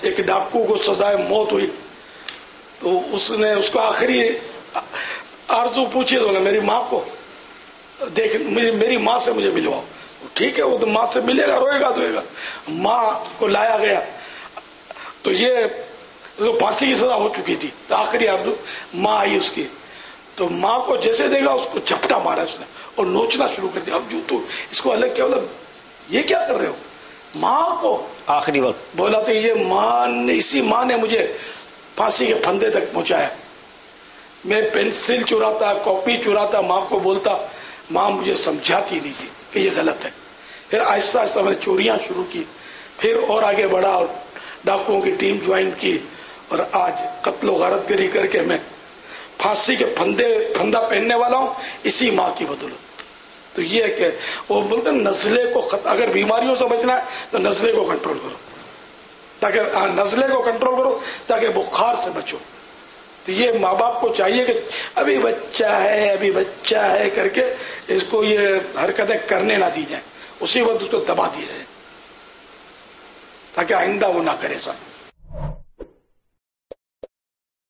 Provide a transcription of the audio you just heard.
ایک ڈاکو کو سزائے موت ہوئی تو اس نے اس کو آخری آرزو پوچھی تو میری ماں کو دیکھ، میری ماں سے مجھے ملواؤ. ٹھیک ہے، وہ تو ماں سے ملے گا، روئے گا دھوئے گا. ماں کو لایا گیا تو یہ پھانسی کی سزا ہو چکی تھی، تو آخری آرزو ماں آئی اس کی، تو ماں کو جیسے دے گا اس کو جھپٹا مارا اس نے اور نوچنا شروع کر دیا. اب جو تو اس کو الگ کیا، مطلب یہ کیا کر رہے ہو؟ ماں کو آخری وقت بولا تو یہ ماں نے، اسی ماں نے مجھے پھانسی کے پھندے تک پہنچایا. میں پینسل چراتا، کاپی چراتا، ماں کو بولتا، ماں مجھے سمجھاتی نہیں تھی کہ یہ غلط ہے. پھر آہستہ آہستہ میں نے چوریاں شروع کی، پھر اور آگے بڑھا اور ڈاکوؤں کی ٹیم جوائن کی، اور آج قتل و غارت گری کر کے میں پھانسی کے پھندا پہننے والا ہوں اسی ماں کی بدولت. تو یہ ہے کہ وہ بولتے ہیں نزلے کو اگر بیماریوں سے بچنا ہے تو نزلے کو کنٹرول کرو، تاکہ نزلے کو کنٹرول کرو تاکہ بخار سے بچو. تو یہ ماں باپ کو چاہیے کہ ابھی بچہ ہے کر کے اس کو یہ حرکتیں کرنے نہ دی جائیں، اسی وقت اس کو دبا دیا جائے تاکہ آئندہ وہ نہ کرے. سب